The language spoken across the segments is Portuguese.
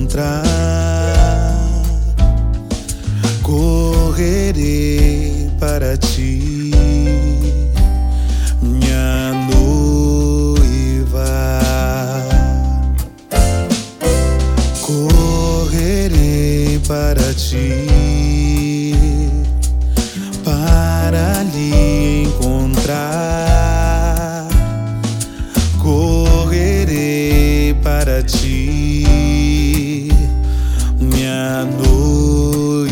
encontrar. Correrei para ti, minha noiva. Correrei para ti, para lhe encontrar. Correrei para ti, minha noiva.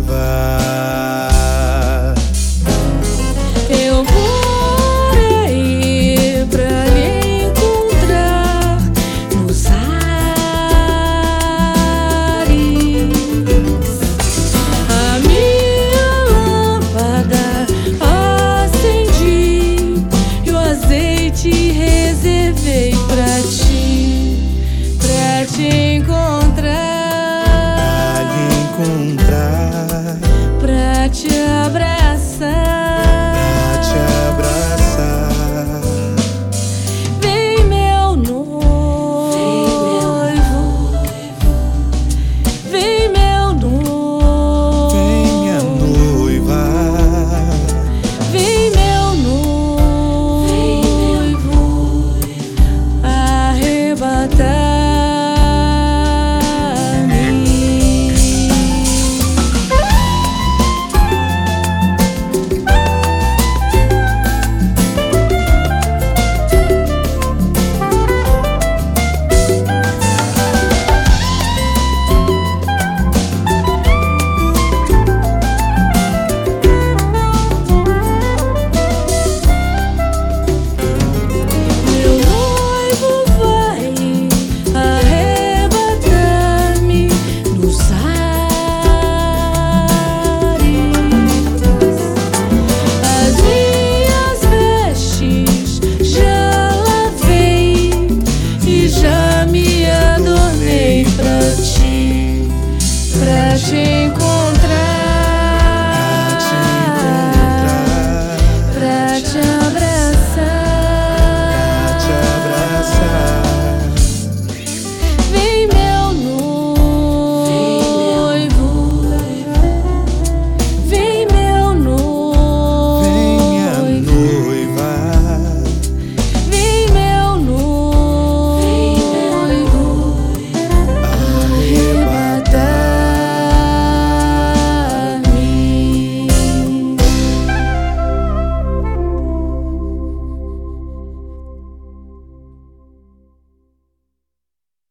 Eu vou ir pra lhe encontrar nos ares. A minha lâmpada acendi e o azeite reservei pra te encontrar. Pra lhe encontrar.